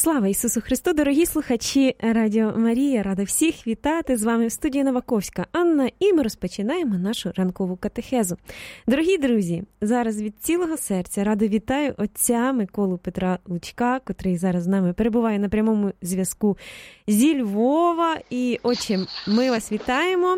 Слава Ісусу Христу, дорогі слухачі Радіо Марія, рада всіх вітати. З вами в студії Новаковська Анна, і ми розпочинаємо нашу ранкову катехезу. Дорогі друзі, зараз від цілого серця радо вітаю отця Миколу Петра Лучка, котрий зараз з нами перебуває на прямому зв'язку зі Львова. І, отче, ми вас вітаємо.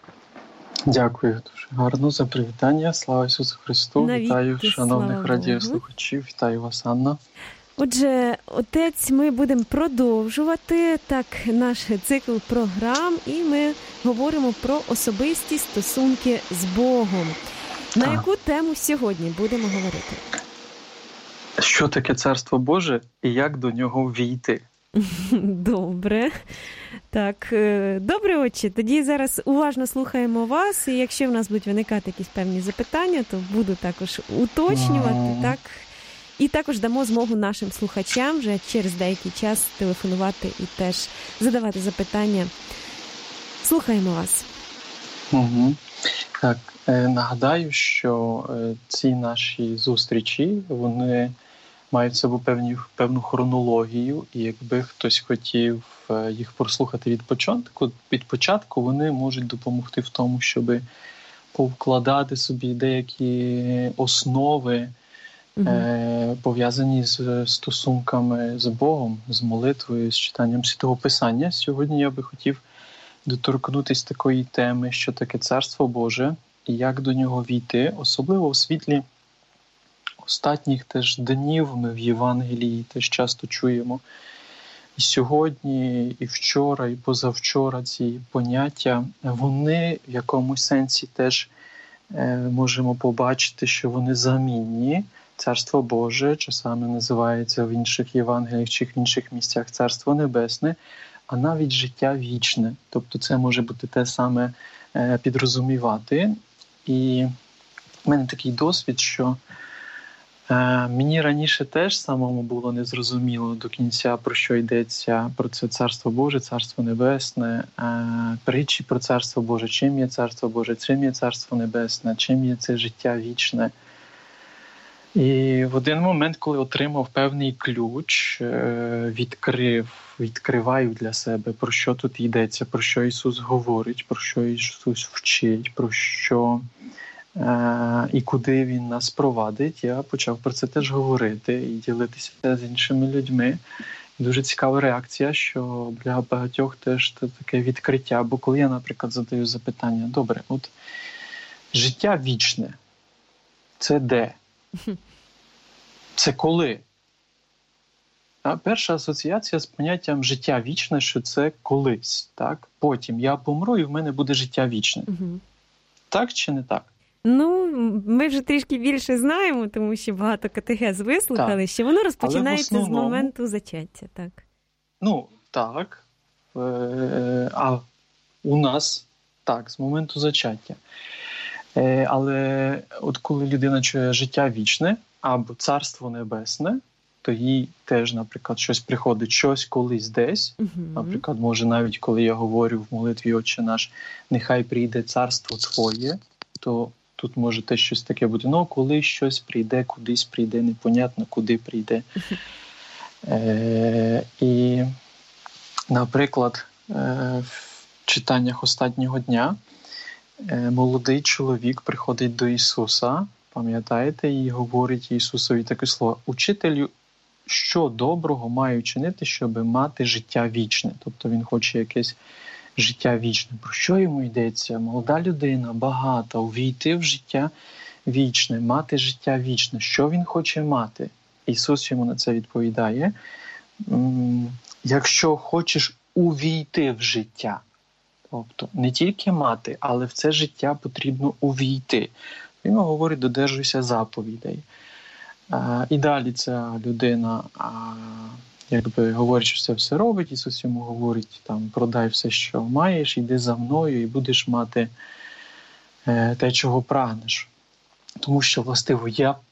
Дякую дуже гарно за привітання. Слава Ісусу Христу. Навіки, вітаю шановних радіослухачів. Вітаю вас, Анна. Отже, отець, ми будемо продовжувати наш цикл програм, і ми говоримо про особисті стосунки з Богом. На яку тему сьогодні будемо говорити? Що таке Царство Боже і як до нього війти? Добре. Так, добре, отче. Тоді зараз уважно слухаємо вас, і якщо в нас будуть виникати якісь певні запитання, то буду також уточнювати, так? І також дамо змогу нашим слухачам вже через деякий час телефонувати і теж задавати запитання. Слухаємо вас. Угу. Так, нагадаю, що ці наші зустрічі, вони мають собі певну хронологію, і якби хтось хотів їх прослухати від початку, вони можуть допомогти в тому, щоб повкладати собі деякі основи, пов'язані з стосунками з Богом, з молитвою, з читанням Святого Писання. Сьогодні я би хотів доторкнутися такої теми, що таке Царство Боже і як до нього війти, особливо у світлі останніх теж днів ми в Євангелії теж часто чуємо. І сьогодні, і вчора, і позавчора ці поняття, вони в якомусь сенсі теж можемо побачити, що вони замінні. Царство Боже часами називається в інших Євангеліях чи в інших місцях Царство Небесне, а навіть життя вічне. Тобто це може бути те саме підрозумівати. І в мене такий досвід, що мені раніше теж самому було незрозуміло до кінця, про що йдеться, про це Царство Боже, Царство Небесне, притчі про Царство Боже, чим є Царство Боже, чим є Царство Небесне, чим є це життя вічне. І в один момент, коли отримав певний ключ, відкриваю для себе, про що тут йдеться, про що Ісус говорить, про що Ісус вчить, про що і куди Він нас провадить, я почав про це теж говорити і ділитися з іншими людьми. Дуже цікава реакція, що для багатьох теж це таке відкриття. Бо коли я, наприклад, задаю запитання, добре, от життя вічне, це де? Це коли? Перша асоціація з поняттям життя вічне, що це колись. Так? Потім я помру і в мене буде життя вічне. Так чи не так? Ну, ми вже трішки більше знаємо, тому що багато катехез вислухали, що воно розпочинається з моменту зачаття. Так. Ну, так. А у нас так, з моменту зачаття. Але от коли людина чує життя вічне або Царство Небесне, то їй теж, наприклад, щось приходить, щось колись десь. Наприклад, може навіть коли я говорю в молитві «Отче наш, нехай прийде царство Твоє», то тут може теж щось таке бути. Ну, коли щось прийде, кудись прийде, непонятно, куди прийде. І, наприклад, в читаннях останнього дня молодий чоловік приходить до Ісуса, пам'ятаєте, і говорить Ісусові таке слово: «Учителю, що доброго маю чинити, щоб мати життя вічне?» Тобто він хоче якесь життя вічне. Про що йому йдеться? Молода людина, багата, увійти в життя вічне, мати життя вічне. Що він хоче мати? Ісус йому на це відповідає: якщо хочеш увійти в життя, тобто не тільки мати, але в це життя потрібно увійти. Він говорить: додержуйся заповідей. І далі ця людина, якби говорить, що це все робить. Ісус йому говорить: там, продай все, що маєш, йди за мною і будеш мати те, чого прагнеш. Тому що, властиво,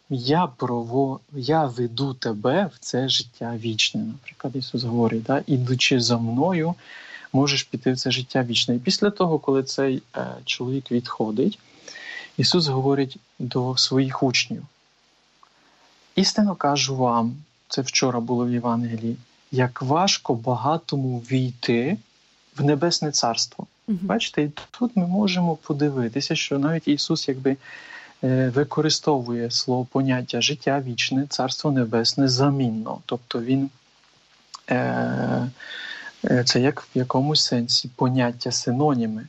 я веду тебе в це життя вічне. Наприклад, Ісус говорить: да? Ідучи за мною, можеш піти в це життя вічне. І після того, коли цей чоловік відходить, Ісус говорить до своїх учнів: істинно кажу вам, це вчора було в Євангелії, як важко багатому війти в Небесне Царство. Бачите, і тут ми можемо подивитися, що навіть Ісус використовує слово поняття життя вічне, Царство Небесне замінно. Тобто Він це як в якомусь сенсі поняття синоніми.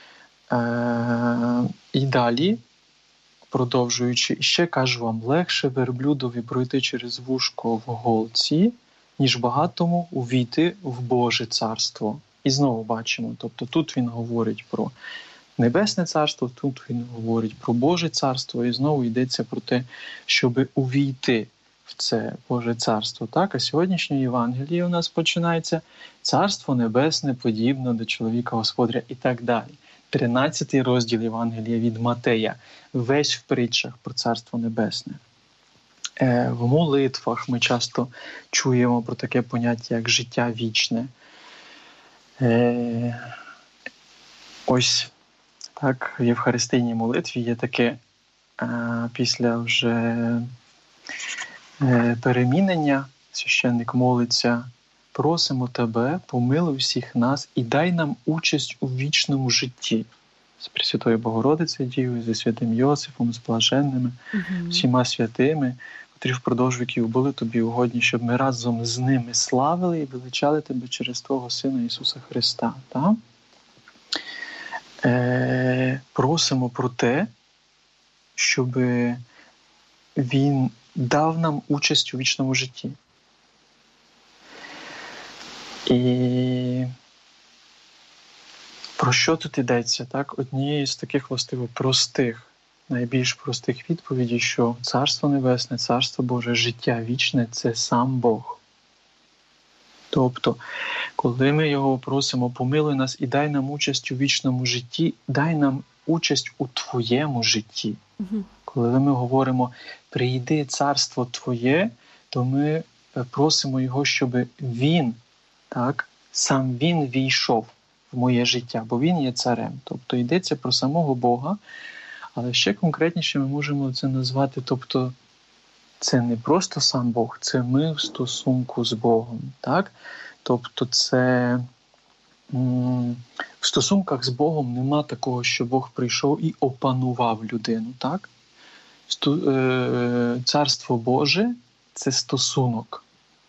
І далі, продовжуючи, ще кажу вам, легше верблюдові пройти через вушко в голці, ніж багатому увійти в Боже царство. І знову бачимо, тобто тут він говорить про Небесне царство, тут він говорить про Боже царство, і знову йдеться про те, щоб увійти в це Боже царство. Так? А сьогоднішнє Євангеліє у нас починається «Царство небесне подібно до чоловіка Господаря» і так далі. 13 розділ Євангелія від Матея, весь в притчах про Царство Небесне. В молитвах ми часто чуємо про таке поняття, як життя вічне. Ось так, в євхаристійній молитві є таке після вже перемінення, священник молиться: «Просимо Тебе, помилуй всіх нас і дай нам участь у вічному житті». З Пресвятою Богородицею Дівою, зі святим Йосифом, з блаженними, всіма святими, котрі впродовж віків були Тобі угодні, щоб ми разом з ними славили і величали Тебе через Твого Сина Ісуса Христа. Так? Просимо про те, щоб Він дав нам участь у вічному житті. І про що тут йдеться? Так? Однією з таких властиво простих, найбільш простих відповідей, що Царство Небесне, Царство Боже, життя вічне – це сам Бог. Тобто, коли ми Його просимо, помилуй нас і дай нам участь у вічному житті, дай нам участь у Твоєму житті. Коли ми говоримо «прийди царство Твоє», то ми просимо Його, щоб Він, так, сам Він війшов в моє життя, бо Він є царем. Тобто йдеться про самого Бога, але ще конкретніше ми можемо це назвати, тобто це не просто сам Бог, це ми в стосунку з Богом. Так? Тобто це в стосунках з Богом нема такого, що Бог прийшов і опанував людину. Так? Царство Боже – це стосунок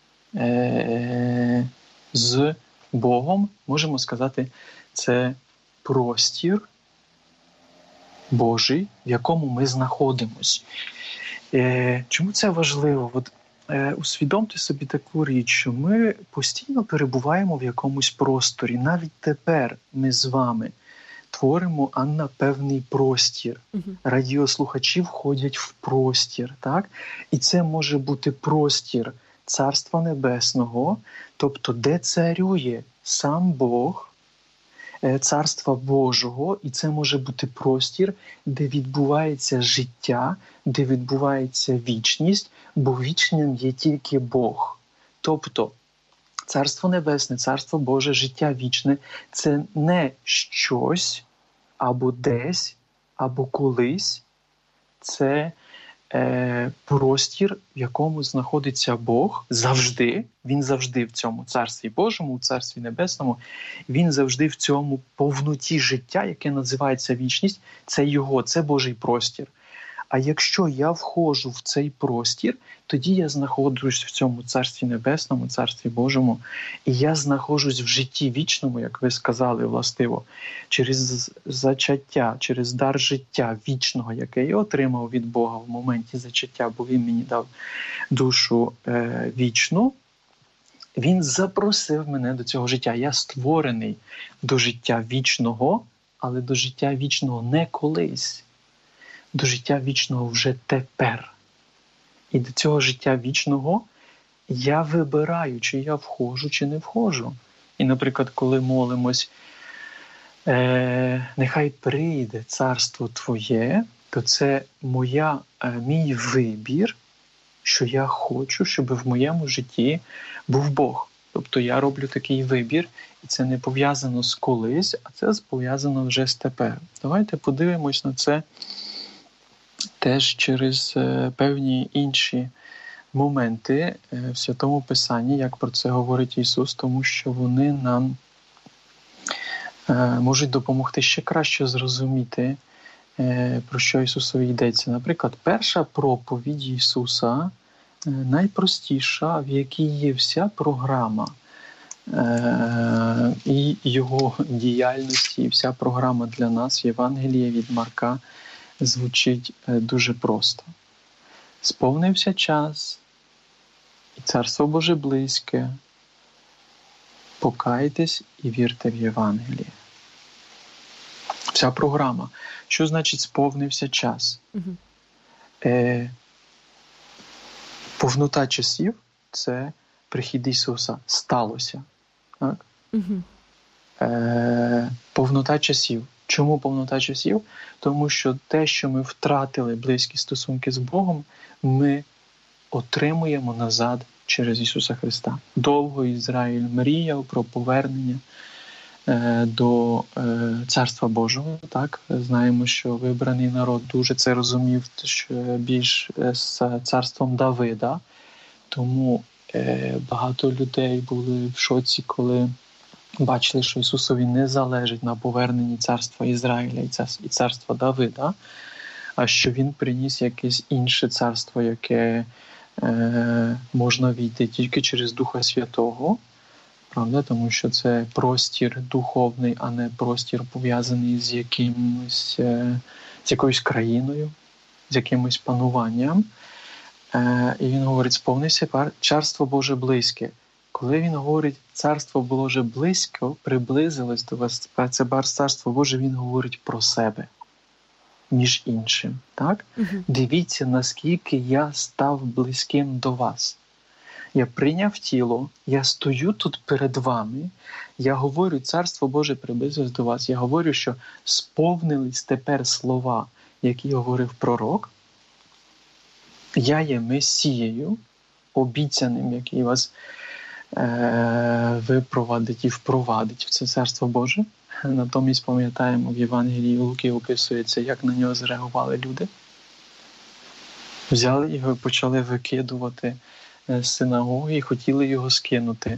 з Богом, можемо сказати, це простір Божий, в якому ми знаходимось. Чому це важливо? От, усвідомте собі таку річ, що ми постійно перебуваємо в якомусь просторі. Навіть тепер ми з вами творимо, Анна, певний простір. Радіослухачі входять в простір. Так? І це може бути простір Царства Небесного, тобто де царює сам Бог, Царства Божого, і це може бути простір, де відбувається життя, де відбувається вічність, бо вічним є тільки Бог. Тобто Царство Небесне, Царство Боже, життя вічне – це не щось, або десь, або колись, це простір, в якому знаходиться Бог завжди, Він завжди в цьому Царстві Божому, у Царстві Небесному, Він завжди в цьому повноті життя, яке називається вічність, це Його, це Божий простір. А якщо я входжу в цей простір, тоді я знаходжусь в цьому Царстві Небесному, Царстві Божому, і я знаходжусь в житті вічному, як ви сказали, властиво, через зачаття, через дар життя вічного, яке я отримав від Бога в моменті зачаття, бо Він мені дав душу вічну. Він запросив мене до цього життя. Я створений до життя вічного, але до життя вічного не колись. До життя вічного вже тепер. І до цього життя вічного я вибираю, чи я входжу, чи не входжу. І, наприклад, коли молимось «Нехай прийде царство Твоє», то це мій вибір, що я хочу, щоб в моєму житті був Бог. Тобто я роблю такий вибір, і це не пов'язано з колись, а це пов'язано вже з тепер. Давайте подивимось на це теж через певні інші моменти в Святому Писанні, як про це говорить Ісус, тому що вони нам можуть допомогти ще краще зрозуміти, про що Ісусові йдеться. Наприклад, перша проповідь Ісуса найпростіша, в якій є вся програма і Його діяльності, і вся програма для нас, Євангелія від Марка, звучить дуже просто. Сповнився час, і Царство Боже близьке. Покайтесь і вірте в Євангеліє. Вся програма. Що значить сповнився час? Повнота часів – це прихід Ісуса. Сталося. Так? Повнота часів. Чому повнота часів? Тому що те, що ми втратили близькі стосунки з Богом, ми отримуємо назад через Ісуса Христа. Довго Ізраїль мріяв про повернення до Царства Божого. Так? Знаємо, що вибраний народ дуже це розумів, що більш з царством Давида. Тому багато людей були в шоці, коли бачили, що Ісусові не залежить на поверненні царства Ізраїля і царства Давида, а що Він приніс якесь інше царство, яке можна війти тільки через Духа Святого, правда? Тому що це простір духовний, а не простір пов'язаний з якоюсь країною, з якимось пануванням. І він говорить, сповнився Царство Боже близьке. Коли він говорить, Царство Боже близько, приблизилось до вас, це Царство Боже, він говорить про себе, між іншим. Так? Дивіться, наскільки я став близьким до вас. Я прийняв тіло, я стою тут перед вами, я говорю, Царство Боже приблизилось до вас. Я говорю, що сповнились тепер слова, які говорив пророк. Я є Месією, обіцяним, який вас випровадить і впровадить в це Царство Боже. Натомість пам'ятаємо, в Євангелії Луки описується, як на нього зреагували люди. Взяли його і почали викидувати з синагоги і хотіли його скинути,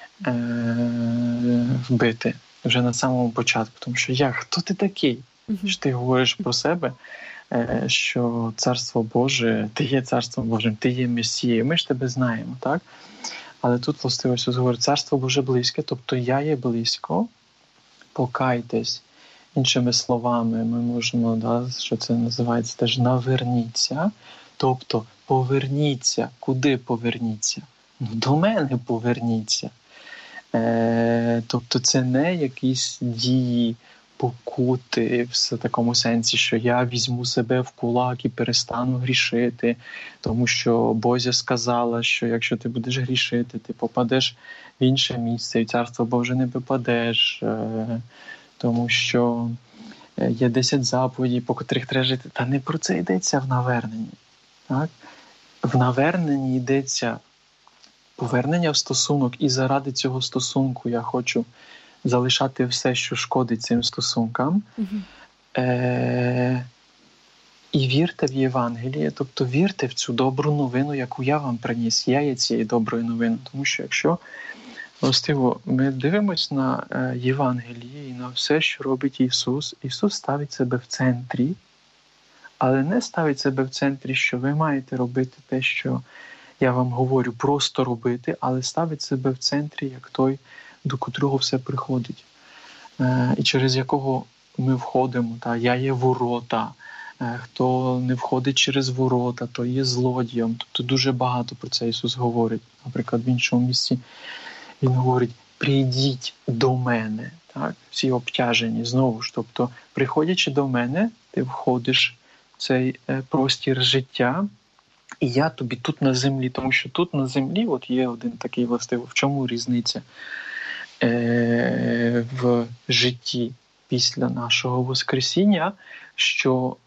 вбити вже на самому початку. Тому що хто ти такий? Що ти говориш про себе, що Царство Боже, ти є Царством Божим, ти є Месією, ми ж тебе знаємо, так? Але тут властиво Ісус говорить, Царство Боже близьке, тобто я є близько, покайтесь. Іншими словами, ми можемо, що це називається теж наверніться, тобто поверніться. Куди поверніться? До мене поверніться. Тобто це не якісь дії, покути в такому сенсі, що я візьму себе в кулак і перестану грішити, тому що Бозя сказала, що якщо ти будеш грішити, ти попадеш в інше місце, і в Царство Боже не попадеш, тому що є 10 заповідей, по котрих треба жити. Та не про це йдеться в наверненні. Так? В наверненні йдеться повернення в стосунок, і заради цього стосунку я хочу залишати все, що шкодить цим стосункам. І вірте в Євангеліє, тобто вірте в цю добру новину, яку я вам приніс. Я є цією доброю новиною. Тому що якщо властиво ми дивимося на Євангеліє і на все, що робить Ісус, Ісус ставить себе в центрі, але не ставить себе в центрі, що ви маєте робити те, що я вам говорю, просто робити, але ставить себе в центрі, як той, до котрого все приходить, і через якого ми входимо. Я є ворота, хто не входить через ворота, то є злодієм. Тобто дуже багато про це Ісус говорить. Наприклад, в іншому місці Він говорить, прийдіть до мене. Так? Всі обтяжені знову ж. Тобто, приходячи до мене, ти входиш в цей простір життя, і я тобі тут на землі. Тому що тут на землі от є один такий властивий. В чому різниця в житті після нашого Воскресіння, що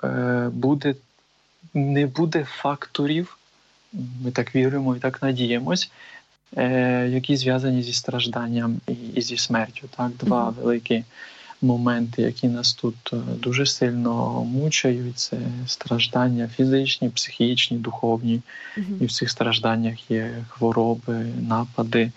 не буде факторів, ми так віримо і так надіємось, які зв'язані зі стражданням і зі смертю. Так? Два великі моменти, які нас тут дуже сильно мучають. Це страждання фізичні, психічні, духовні. І в цих стражданнях є хвороби, напади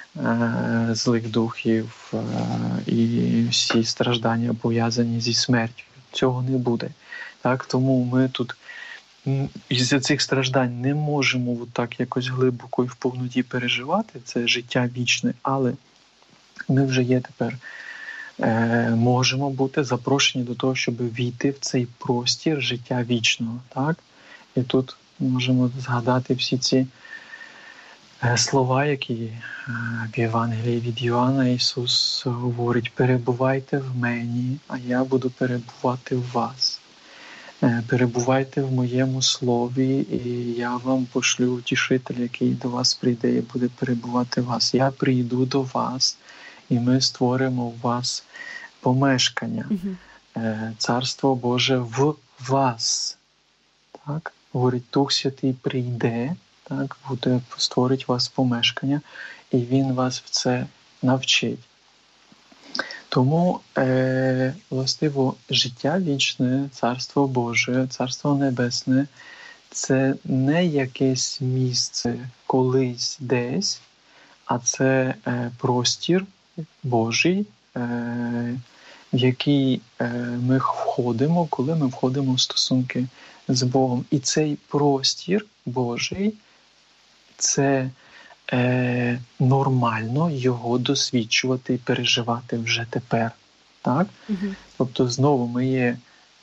злих духів і всі страждання пов'язані зі смертю. Цього не буде. Так? Тому ми тут із цих страждань не можемо так якось глибоко і в повноті переживати. Це життя вічне, але ми вже є тепер, можемо бути запрошені до того, щоб війти в цей простір життя вічного. Так? І тут можемо згадати всі ці слова, які в Євангелії від Йоанна Ісус говорить: «Перебувайте в мені, а я буду перебувати в вас. Перебувайте в моєму слові, і я вам пошлю утішителя, який до вас прийде і буде перебувати в вас. Я прийду до вас, і ми створимо в вас помешкання. Царство Боже в вас». Так? Говорить, Дух Святий прийде, так, буде створить вас помешкання, і Він вас в це навчить. Тому, властиво, життя вічне, Царство Боже, Царство Небесне – це не якесь місце колись десь, а це простір Божий, в який ми входимо, коли ми входимо в стосунки з Богом. І цей простір Божий – це нормально його досвідчувати і переживати вже тепер. Так? Тобто знову ми є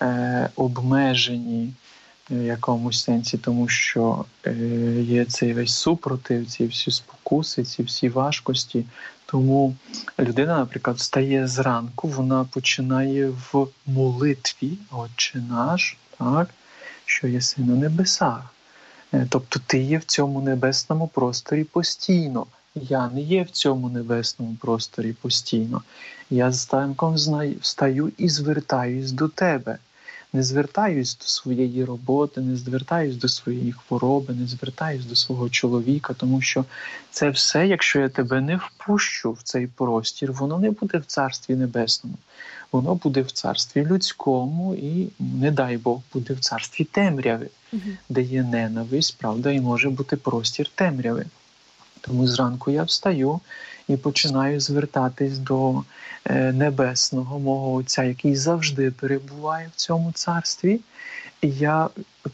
обмежені в якомусь сенсі, тому що є цей весь супротив, ці всі спокуси, ці всі важкості. Тому людина, наприклад, встає зранку, вона починає в молитві «Отче наш», так, що єси на небесах. Тобто ти є в цьому небесному просторі постійно. Я не є в цьому небесному просторі постійно. Я з ранком встаю і звертаюсь до тебе. Не звертаюсь до своєї роботи, не звертаюсь до своєї хвороби, не звертаюсь до свого чоловіка, тому що це все, якщо я тебе не впущу в цей простір, воно не буде в Царстві Небесному. Воно буде в царстві людському і, не дай Бог, буде в царстві темряви, де є ненависть, правда, і може бути простір темряви. Тому зранку я встаю і починаю звертатись до небесного мого Отця, який завжди перебуває в цьому царстві. І я,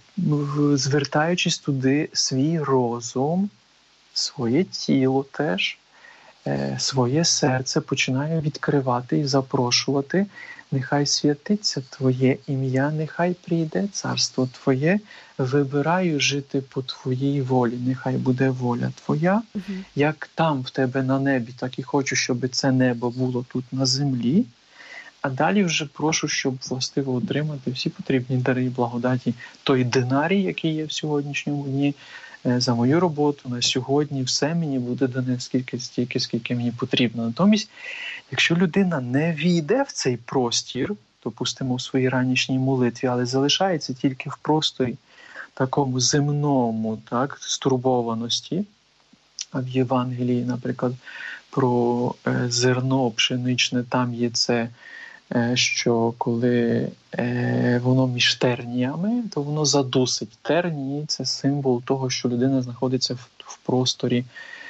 звертаючись туди, свій розум, своє тіло теж, своє серце починаю відкривати і запрошувати: нехай святиться Твоє ім'я, нехай прийде царство Твоє, вибираю жити по Твоїй волі, нехай буде воля Твоя, як там в Тебе на небі, так і хочу, щоб це небо було тут на землі. А далі вже прошу, щоб властиво отримати всі потрібні дари і благодаті, той динарій, який є в сьогоднішньому дні, за мою роботу на сьогодні, все мені буде дане стільки, скільки мені потрібно. Натомість, якщо людина не війде в цей простір, допустимо, в своїй ранішній молитві, але залишається тільки в просторі такому земному, так, стурбованості, а в Євангелії, наприклад, про зерно пшеничне, там є це, що коли воно між терніями, то воно задусить. Тернії – це символ того, що людина знаходиться в просторі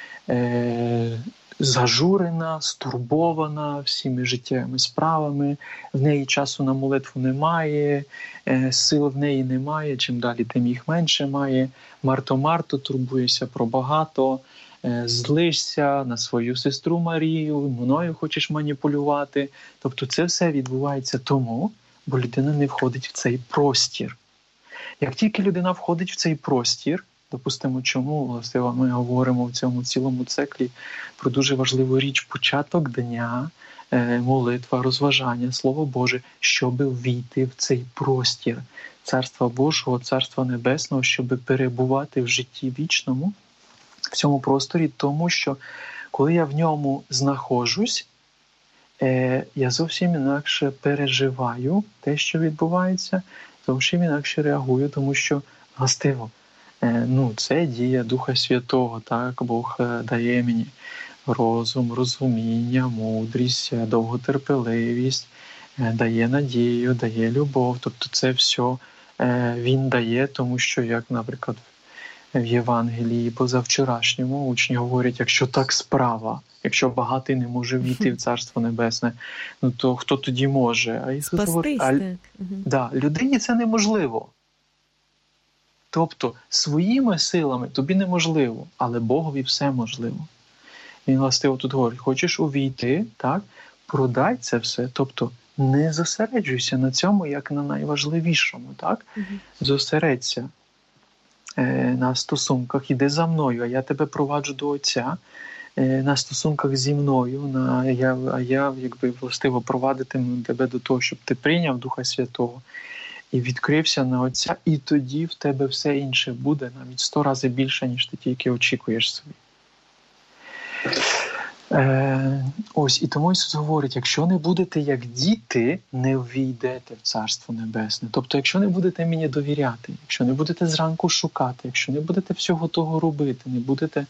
зажурена, стурбована всіми життєвими справами, в неї часу на молитву немає, сил в неї немає, чим далі, тим їх менше має. Марто, турбуєшся про багато, злишся на свою сестру Марію, мною хочеш маніпулювати. Тобто це все відбувається тому, бо людина не входить в цей простір. Як тільки людина входить в цей простір, допустимо, чому, власне, ми говоримо в цьому цілому циклі про дуже важливу річ – початок дня, молитва, розважання, Слово Боже, щоб війти в цей простір Царства Божого, Царства Небесного, щоб перебувати в житті вічному, в цьому просторі, тому що коли я в ньому знаходжусь, я зовсім інакше переживаю те, що відбувається, зовсім інакше реагую, тому що, властиво, це дія Духа Святого, так, Бог дає мені розум, розуміння, мудрість, довготерпеливість, дає надію, дає любов. Тобто це все він дає, тому що, як, наприклад, в Євангелії позавчорашньому учні говорять, якщо так справа, якщо багатий не може війти в Царство Небесне, ну то хто тоді може? А Ісус говорить, людині це неможливо. Тобто своїми силами тобі неможливо, але Богові все можливо. Він властиво тут говорить, хочеш увійти, так? Продай це все, тобто не зосереджуйся на цьому, як на найважливішому, так? Зосередься на стосунках, іди за мною, а я тебе проваджу до Отця, на стосунках зі мною, а я якби властиво провадитиму тебе до того, щоб ти прийняв Духа Святого і відкрився на Отця, і тоді в тебе все інше буде навіть 100 разів більше, ніж ти тільки очікуєш собі. Ось, і тому Ісус говорить, якщо не будете як діти, не ввійдете в Царство Небесне. Тобто, якщо не будете мені довіряти, якщо не будете зранку шукати, якщо не будете всього того робити, не будете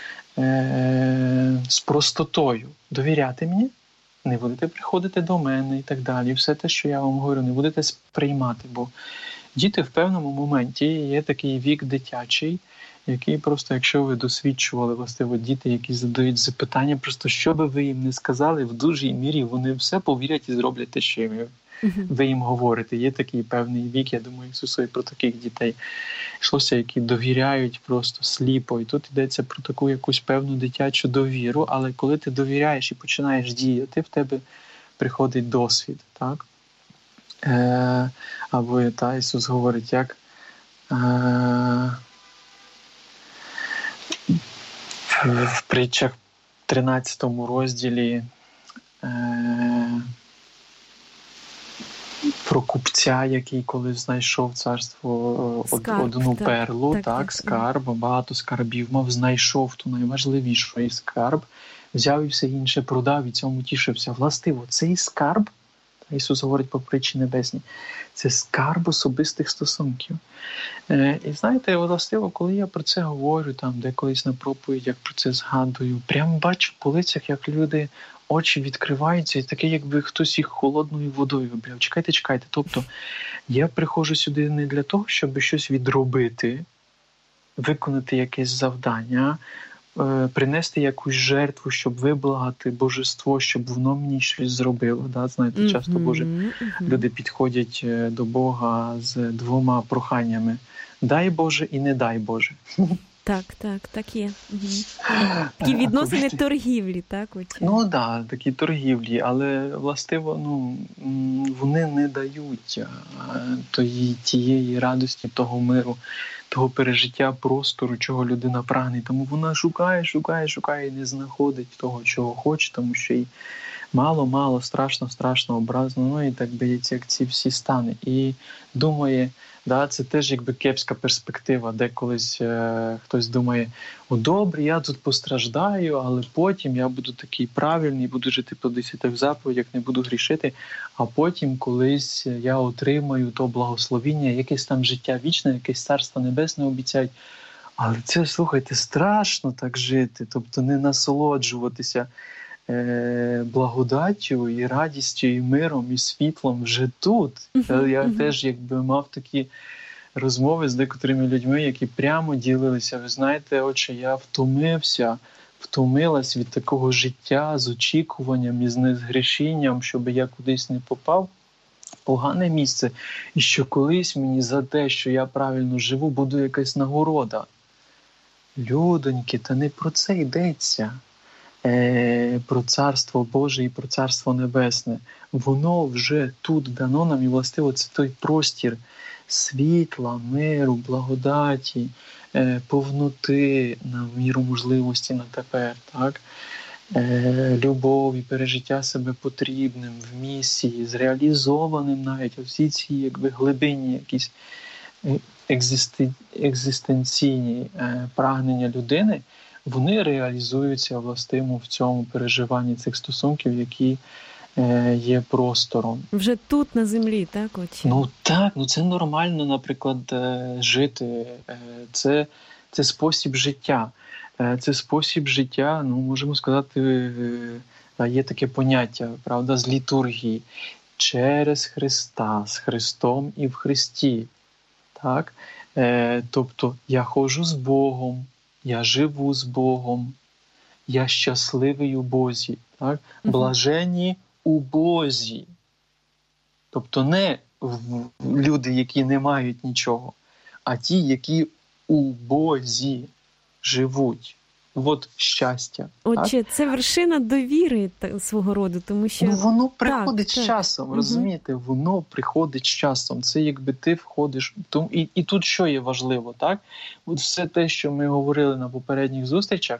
з простотою довіряти мені, не будете приходити до мене і так далі. Все те, що я вам говорю, не будете сприймати, бо діти в певному моменті є такий вік дитячий, який просто, якщо ви досвідчували, власне, діти, які задають запитання, просто що би ви їм не сказали, в дуже мірі вони все повірять і зроблять те, що ви їм говорите. Є такий певний вік, я думаю, Ісусові про таких дітей йшлося, які довіряють просто сліпо. І тут йдеться про таку якусь певну дитячу довіру, але коли ти довіряєш і починаєш діяти, в тебе приходить досвід, так? Або Ісус говорить, як в притчах 13 розділі про купця, який колись знайшов царство одну перлу, скарб, багато скарбів мав, знайшов ту найважливішу скарб, взяв і все інше продав і цьому тішився. Властиво, цей скарб, Ісус говорить по притчі небесній, це скарб особистих стосунків. І знаєте, властиво, коли я про це говорю, там, де колись на проповідях про це згадую, прямо бачу по лицях, як люди, очі відкриваються, і таке, якби хтось їх холодною водою обляв. Чекайте. Тобто, я приходжу сюди не для того, щоб щось відробити, виконати якесь завдання, принести якусь жертву, щоб виблагати божество, щоб воно мені щось зробило. Да? Знаєте, часто люди підходять до Бога з 2 проханнями. Дай Боже і не дай Боже. Так є. Такі відносини торгівлі, так? Ну так, такі торгівлі, але властиво, вони не дають тієї радості, того миру, того пережиття простору, чого людина прагне. Тому вона шукає і не знаходить того, чого хоче, тому що їй мало, страшно, образно, і так б'ється, як ці всі стани. І думає, це теж якби кепська перспектива, де колись хтось думає, добре, я тут постраждаю, але потім я буду такий правильний, буду жити по 10 заповідях, не буду грішити, а потім колись я отримаю то благословіння, якесь там життя вічне, якесь Царство Небесне обіцяють. Але це, слухайте, страшно так жити, тобто не насолоджуватися благодаттю і радістю, і миром, і світлом вже тут. Я теж якби мав такі розмови з декотрими людьми, які прямо ділилися. Ви знаєте, отче, я втомилась від такого життя з очікуванням і з незгрішінням, щоб я кудись не попав в погане місце, і що колись мені за те, що я правильно живу, буде якась нагорода. Людоньки, та не про це йдеться. Про Царство Боже і про Царство Небесне. Воно вже тут дано нам, і властиво це той простір світла, миру, благодаті, повноти на міру можливості на тепер, так? Любов і пережиття себе потрібним в місії, зреалізованим навіть. Всі ці якби глибинні якісь екзистенційні прагнення людини, вони реалізуються властимо в цьому переживанні цих стосунків, які є простором. Вже тут, на землі, так? Це нормально, наприклад, жити. Це спосіб життя. Це спосіб життя, можемо сказати, є таке поняття, правда, з літургії. через Христа, з Христом і в Христі. Так? Тобто я ходжу з Богом, я живу з Богом, я щасливий у Бозі. Так? Блаженні у Бозі. Тобто не люди, які не мають нічого, а ті, які у Бозі живуть. От щастя. Отже, це вершина довіри свого роду, тому що... воно приходить з часом, розумієте? Воно приходить з часом. Це якби ти входиш... І тут що є важливо, так? От все те, що ми говорили на попередніх зустрічах,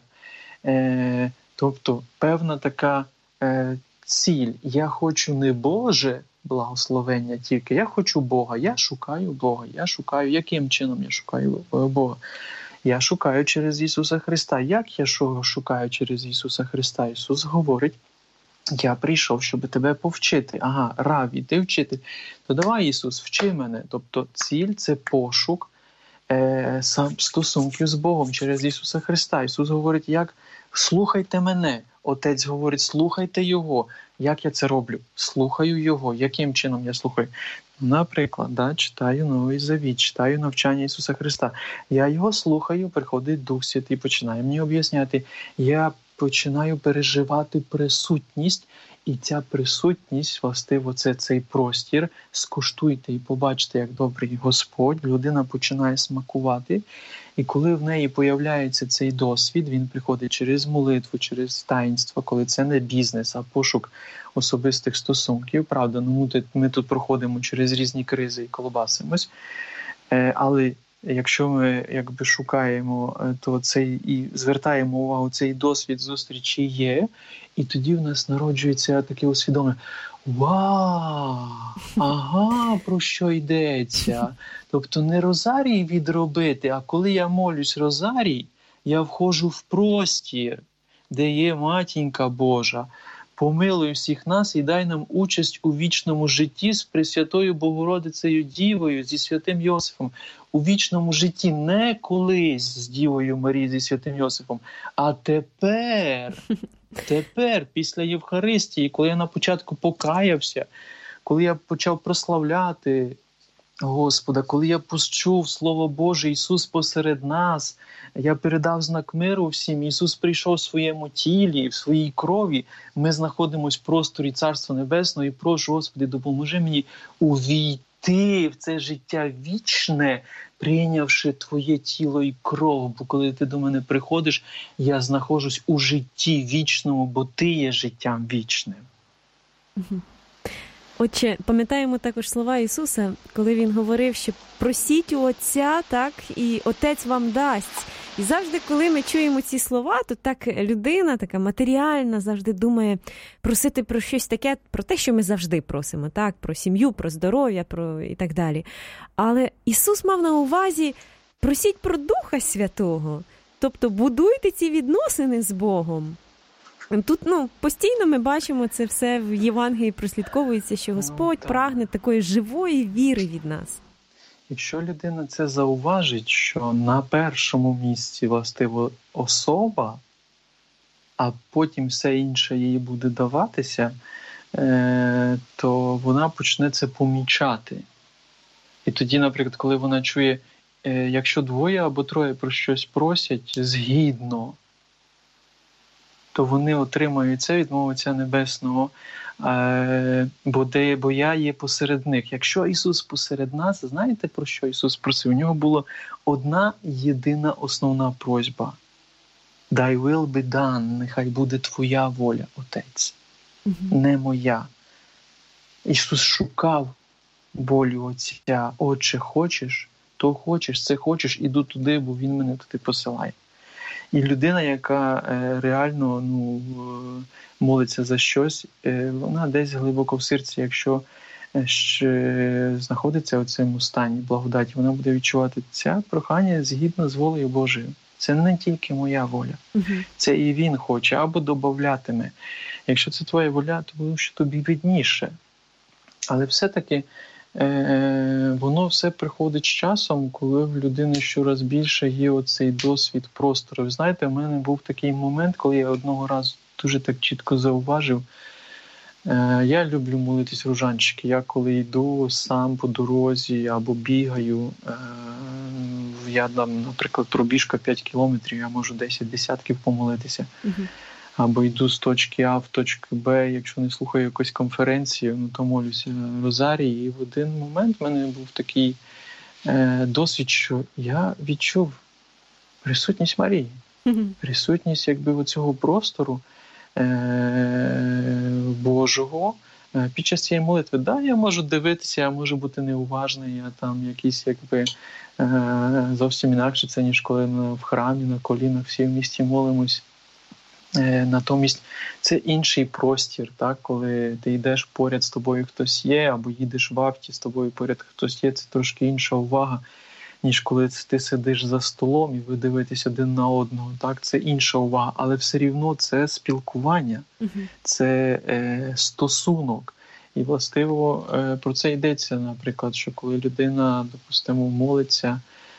тобто певна така ціль. Я хочу не Боже благословення тільки, я хочу Бога, я шукаю Бога, яким чином я шукаю Бога? Я шукаю через Ісуса Христа. Як я шукаю через Ісуса Христа? Ісус говорить, я прийшов, щоб тебе повчити. Ага, Раві, ти вчитель. То давай, Ісус, вчи мене. Тобто ціль – це пошук стосунків з Богом через Ісуса Христа. Ісус говорить, як слухайте мене. Отець говорить, слухайте Його. Як я це роблю? Слухаю Його. Яким чином я слухаю? Наприклад, читаю Новий Завіт, читаю навчання Ісуса Христа. Я Його слухаю, приходить Дух Святий, починає мені об'ясняти. Я починаю переживати присутність, і ця присутність, властиво, це цей простір. Скуштуйте і побачите, як добрий Господь. Людина починає смакувати. І коли в неї появляється цей досвід, він приходить через молитву, через таїнство, коли це не бізнес, а пошук особистих стосунків. Правда, ми тут проходимо через різні кризи і колбасимось. Але якщо ми якби шукаємо, то і звертаємо увагу, цей досвід зустрічі є, і тоді в нас народжується таке усвідомлення. Вау! Ага, про що йдеться? Тобто не розарій відробити, а коли я молюсь розарій, я входжу в простір, де є Матінька Божа. Помилуй всіх нас і дай нам участь у вічному житті з Пресвятою Богородицею Дівою, зі святим Йосифом. У вічному житті не колись з Дівою Марією, зі святим Йосифом, а тепер, після Євхаристії, коли я на початку покаявся, коли я почав прославляти Господа, коли я почув Слово Боже, Ісус посеред нас, я передав знак миру всім, Ісус прийшов в своєму тілі, в своїй крові, ми знаходимося в просторі Царства Небесного і прошу, Господи, допоможи мені увійти в це життя вічне, прийнявши Твоє тіло і кров, бо коли Ти до мене приходиш, я знаходжусь у житті вічному, бо Ти є життям вічним. Отже, пам'ятаємо також слова Ісуса, коли Він говорив, що просіть у Отця, так, і Отець вам дасть. І завжди, коли ми чуємо ці слова, то так людина, така матеріальна, завжди думає просити про щось таке, про те, що ми завжди просимо, так, про сім'ю, про здоров'я, про і так далі. Але Ісус мав на увазі, просіть про Духа Святого, тобто будуйте ці відносини з Богом. Тут, постійно ми бачимо це все в Євангелії прослідковується, що Господь прагне такої живої віри від нас. Якщо людина це зауважить, що на першому місці, властиво, особа, а потім все інше їй буде даватися, то вона почне це помічати. І тоді, наприклад, коли вона чує, якщо двоє або троє про щось просять згідно, то вони отримають це від мого Отця Небесного, бо я є посеред них. Якщо Ісус посеред нас, знаєте, про що Ісус просив? У нього була одна єдина основна просьба. Thy will be done, нехай буде Твоя воля, Отець, не моя. Ісус шукав волю Отця. Отче, хочеш, то хочеш, це хочеш, іду туди, бо Він мене туди посилає. І людина, яка реально молиться за щось, вона десь глибоко в серці, якщо знаходиться у цьому стані благодаті, вона буде відчувати це прохання згідно з волею Божою. Це не тільки моя воля, це і Він хоче, або додаватиме. Якщо це твоя воля, то що тобі видніше. Але все-таки воно все приходить з часом, коли в людини щораз більше є оцей досвід простору. Ви знаєте, в мене був такий момент, коли я одного разу дуже так чітко зауважив, Я люблю молитись ружанчики. Я коли йду сам по дорозі або бігаю, я, наприклад, пробіжка 5 кілометрів, я можу 10 десятків помолитися. Або йду з точки А в точку Б, якщо не слухаю якусь конференцію, то молюся розарій. І в один момент в мене був такий досвід, що я відчув присутність Марії. Присутність оцього простору Божого під час цієї молитви. Да, я можу дивитися, я можу бути неуважний, я там якийсь зовсім інакше це, ніж коли в храмі, на колінах всі в місті молимось. Натомість це інший простір, так? Коли ти йдеш поряд з тобою хтось є, або їдеш в авті, з тобою поряд хтось є, це трошки інша увага, ніж коли ти сидиш за столом і ви дивитесь один на одного. Так? Це інша увага, але все рівно це спілкування, це стосунок. І властиво про це йдеться, наприклад, що коли людина, допустимо, молиться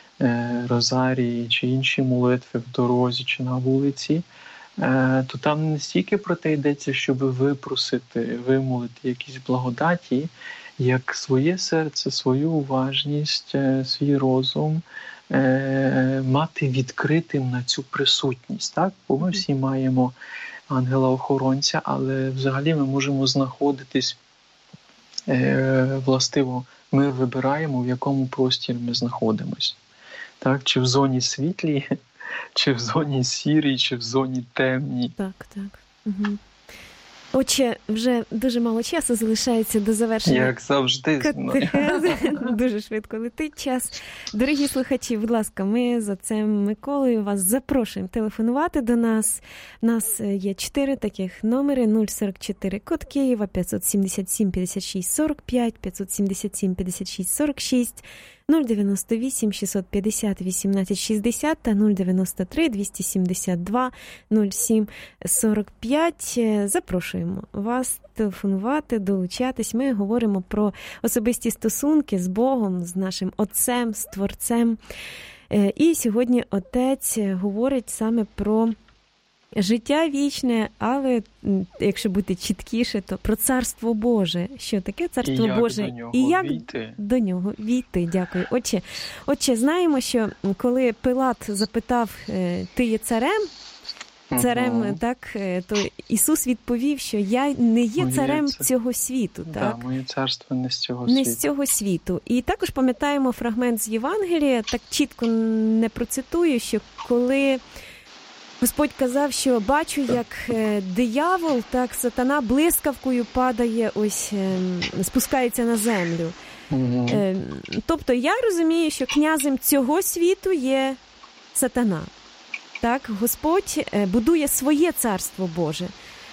розарії чи інші молитви в дорозі чи на вулиці, то там не стільки про те йдеться, щоб випросити, вимолити якісь благодаті, як своє серце, свою уважність, свій розум мати відкритим на цю присутність. Так? Бо ми всі маємо ангела-охоронця, але взагалі ми можемо знаходитись, властиво, ми вибираємо, в якому просторі ми знаходимось. Так? Чи в зоні світлій, чи в зоні сірій, чи в зоні темній. Так. Угу. Отже, вже дуже мало часу залишається до завершення. Як завжди. Катехези. Дуже швидко летить час. Дорогі слухачі, будь ласка, ми за цим Миколою вас запрошуємо телефонувати до нас. У нас є 4 таких номери: 044 код Києва, 577 56 45, 577 56 46, 098 650 18 60 та 093 272 07 45. Запрошуємо вас телефонувати, долучатись. Ми говоримо про особисті стосунки з Богом, з нашим Отцем, з Творцем. І сьогодні Отець говорить саме про життя вічне, але, якщо бути чіткіше, то про Царство Боже. Що таке Царство Боже? І як до нього війти? Дякую. Отче, знаємо, що коли Пилат запитав, ти є царем, так, то Ісус відповів, що я не є царем цього світу. Так? Моє царство не з цього світу. Не з цього світу. І також пам'ятаємо фрагмент з Євангелія, так чітко не процитую, що коли Господь казав, що бачу, як диявол, так, сатана блискавкою падає, спускається на землю. Тобто я розумію, що князем цього світу є сатана. Так, Господь будує своє Царство Боже.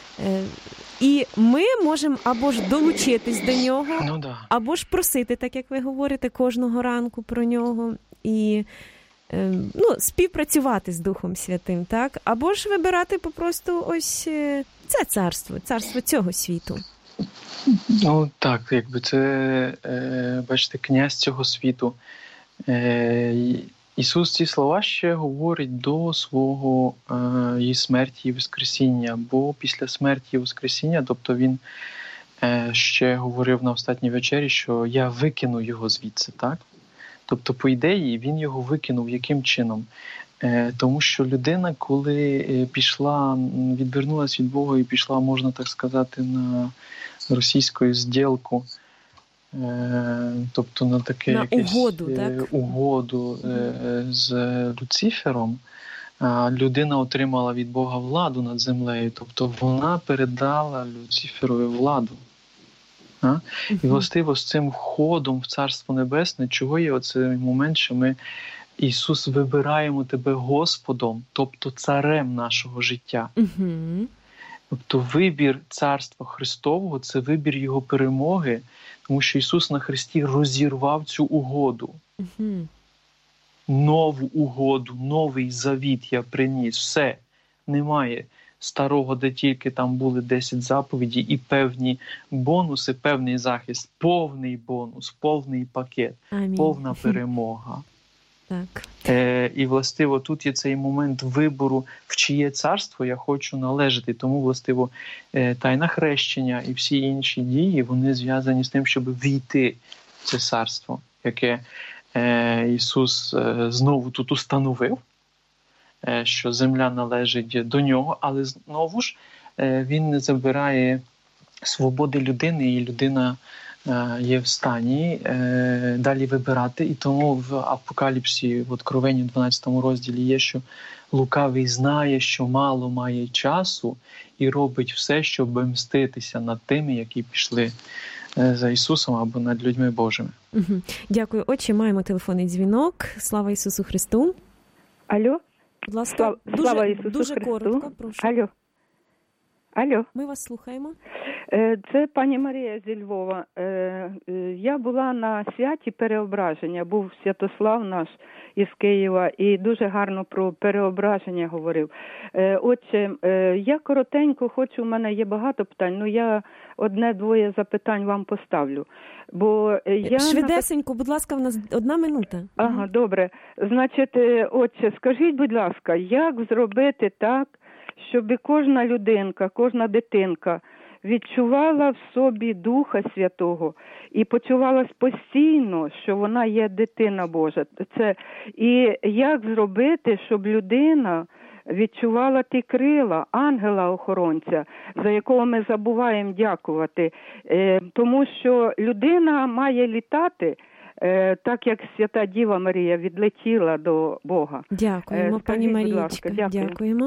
І ми можемо або ж долучитись до нього, або ж просити, так як ви говорите, кожного ранку про нього. І співпрацювати з Духом Святим, так? Або ж вибирати попросту ось це царство цього світу. Так, якби це, бачите, князь цього світу. Ісус ці слова ще говорить до свого її смерті і воскресіння, бо після смерті і воскресіння, тобто він ще говорив на останній вечері, що я викину його звідси, так? Тобто, по ідеї, він його викинув. Яким чином? Тому що людина, коли відвернулася від Бога і пішла, можна так сказати, на російську зділку, тобто на таке угоду з Люцифером, людина отримала від Бога владу над землею, тобто вона передала Люциферові владу. І властиво з цим входом в Царство Небесне, чого є оцей момент, що ми, Ісус, вибираємо Тебе Господом, тобто царем нашого життя. Тобто вибір Царства Христового – це вибір Його перемоги, тому що Ісус на Христі розірвав цю угоду. Нову угоду, новий завіт я приніс. Все, немає старого, де тільки там були 10 заповідей і певні бонуси, певний захист, повний бонус, повний пакет, повна перемога. Так. І, властиво, тут є цей момент вибору, в чиє царство я хочу належати. Тому, властиво, тайна хрещення і всі інші дії, вони зв'язані з тим, щоб війти в це царство, яке Ісус знову тут установив, що земля належить до Нього, але знову ж Він не забирає свободи людини, і людина є в стані далі вибирати. І тому в Апокаліпсі, в Откровенні 12 розділі є, що лукавий знає, що мало має часу і робить все, щоб мститися над тими, які пішли за Ісусом або над людьми Божими. Угу. Дякую. Отче, маємо телефонний дзвінок. Слава Ісусу Христу. Алло. Будь ласка, Слава Ісусу дуже Христу. коротко, прошу. Алло. Ми вас слухаємо. Це пані Марія зі Львова. Я була на святі переображення, був Святослав наш із Києва, і дуже гарно про переображення говорив. Отже, я коротенько хочу, у мене є багато питань, я одне-двоє запитань вам поставлю. Бо я швидесенько, будь ласка, в нас 1 минута. Ага, добре. Значить, отче, скажіть, будь ласка, як зробити так, щоб кожна людинка, кожна дитинка відчувала в собі Духа Святого і почувалась постійно, що вона є дитина Божа. І як зробити, щоб людина відчувала ті крила ангела-охоронця, за якого ми забуваємо дякувати. Тому що людина має літати, так як Свята Діва Марія відлетіла до Бога. Дякуємо, пані Марічка. Дякуємо.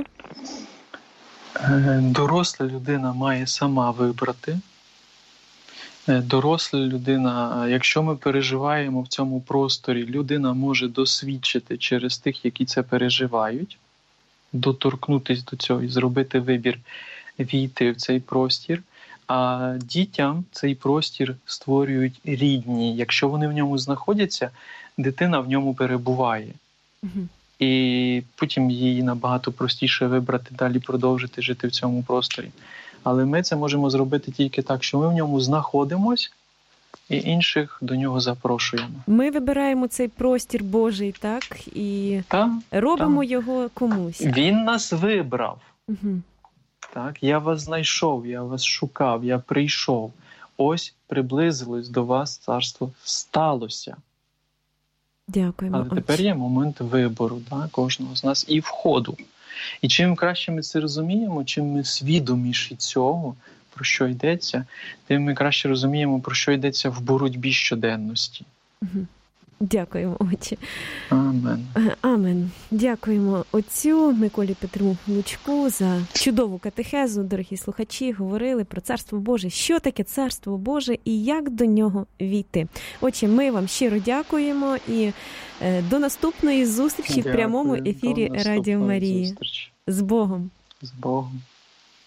Доросла людина має сама вибрати. Доросла людина, якщо ми переживаємо в цьому просторі, людина може досвідчити через тих, які це переживають, доторкнутися до цього і зробити вибір, війти в цей простір. А дітям цей простір створюють рідні. Якщо вони в ньому знаходяться, дитина в ньому перебуває. Угу. І потім їй набагато простіше вибрати, далі продовжити жити в цьому просторі. Але ми це можемо зробити тільки так, що ми в ньому знаходимось і інших до нього запрошуємо. Ми вибираємо цей простір Божий, так? І робимо його комусь. Він нас вибрав. Угу. Так, я вас знайшов, я вас шукав, я прийшов. Ось приблизилось до вас царство, сталося. Дякуємо. Але тепер є момент вибору, кожного з нас і входу. І чим краще ми це розуміємо, чим ми свідоміші цього, про що йдеться, тим ми краще розуміємо, про що йдеться в боротьбі щоденності. Угу. Дякуємо, отче. Амен. Амен. Дякуємо отцю Миколі Петру Лучку за чудову катехезу. Дорогі слухачі, говорили про Царство Боже. Що таке Царство Боже і як до нього війти? Отче, ми вам щиро дякуємо і до наступної зустрічі в прямому ефірі Радіо Марії. З Богом. З Богом.